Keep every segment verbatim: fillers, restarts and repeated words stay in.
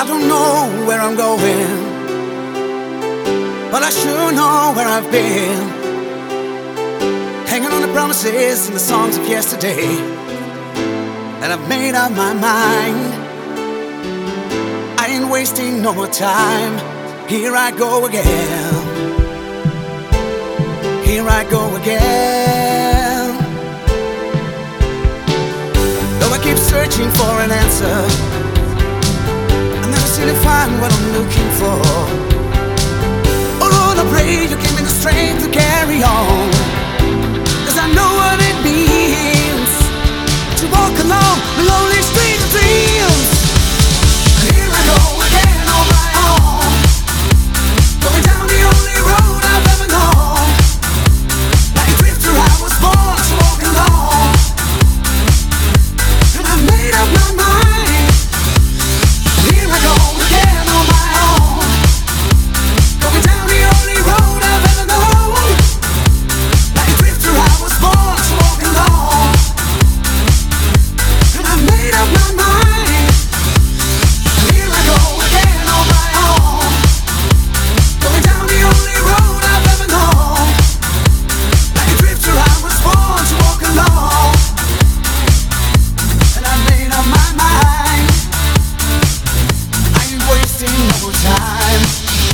I don't know where I'm going, but I sure know where I've been. Hanging on the promises and the songs of yesterday, and I've made up my mind. I ain't wasting no more time. Here I go again. Here I go again. Though I keep searching for an answer, I never seem to find what I'm looking for. Oh Lord, I pray you give me the strength to carry on, 'cause I know what it means to walk along the lonely street of dreams. Here I go again on my own, going down the only road I've ever known. Like a drifter I was born to walk along, and I made up my mind. Here I go again on my own, going down the only road I've ever known. Like a drifter I was born to walk along, and I made up my mind. Here I go again on my own, going down the only road I've ever known. Like a drifter I was born to walk along, and I made up my mind. I ain't wasting no more time.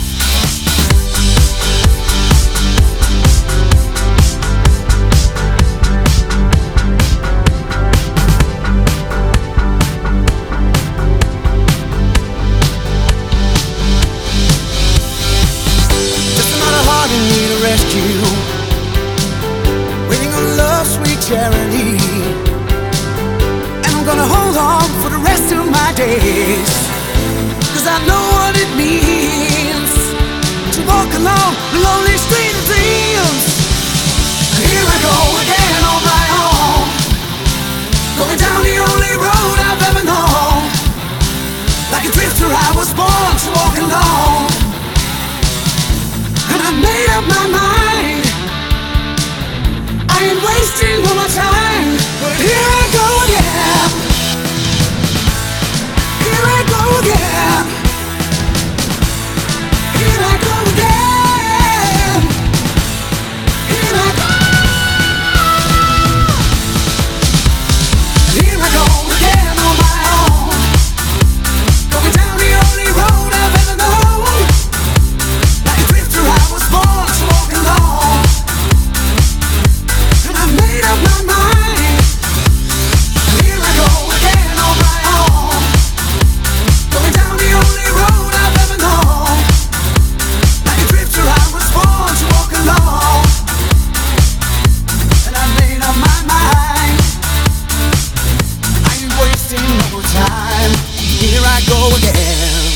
Just another heart in need of rescue, waiting on love's sweet charity. And I'm gonna hold on for the rest of my days, 'cause I know what it means to walk along the lonely street of dreams. Here I go again on my own, going down the only road I've ever known. Like a drifter I was born to walk along, and I made up my mind. I ain't wasting no more time, but here I go again. Here I go again. Here I go again. Here I go. Here I go again on my own, going down the only road I've ever known. Like a drifter I was born to walk along, and I made up my mind. Here I go again on my own, going down the only road I've ever known. Like a drifter I was born to walk along, and I made up my mind. I ain't wasting no more time. Here I go again.